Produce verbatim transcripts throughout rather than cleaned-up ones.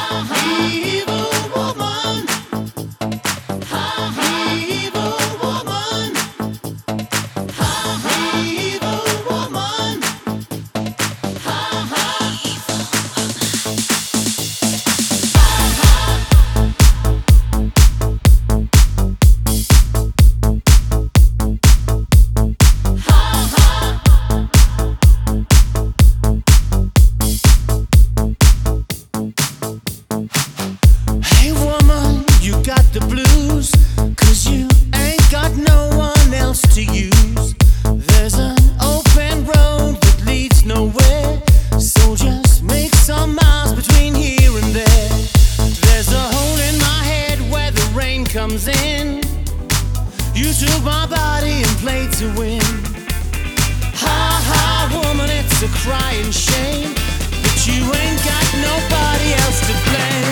Evil woman, evil woman, evil woman. Hey woman, you got the blues, 'cause you ain't got no one else to use. There's an open road that leads nowhere, so just make some miles between here and there. There's a hole in my head where the rain comes in. You took my body and played to win. Ha ha woman, it's a crying shame, but you ain't got nobody else to blame.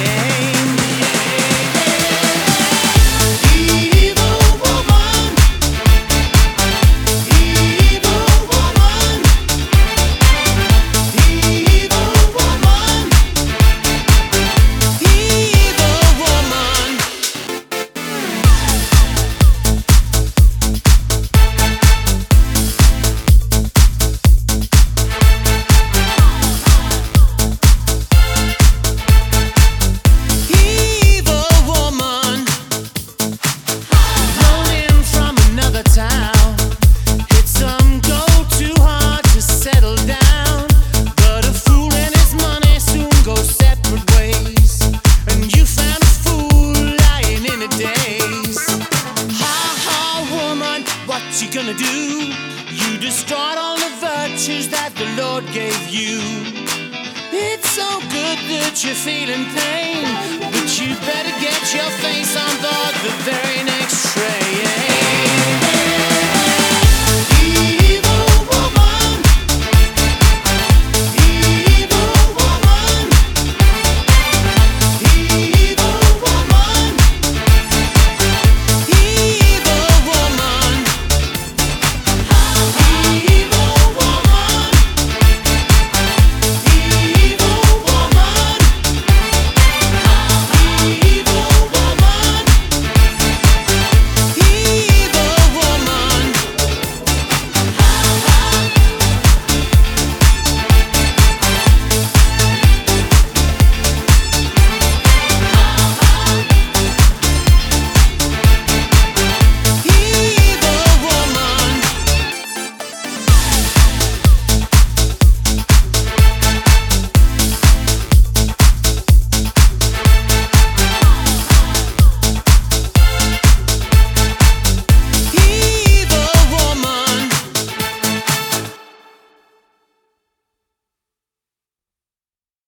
Evil woman, evil woman, evil woman, evil woman. Evil woman, rolling from another town. Hit some gold too hard to settle down, but a fool and his money soon go separate ways, and you found a fool lying in a daze. Ha ha woman, what you gonna do? You destroyed all the virtues that the Lord gave you. It's so good that you're feeling pain, but you better get your face on board the very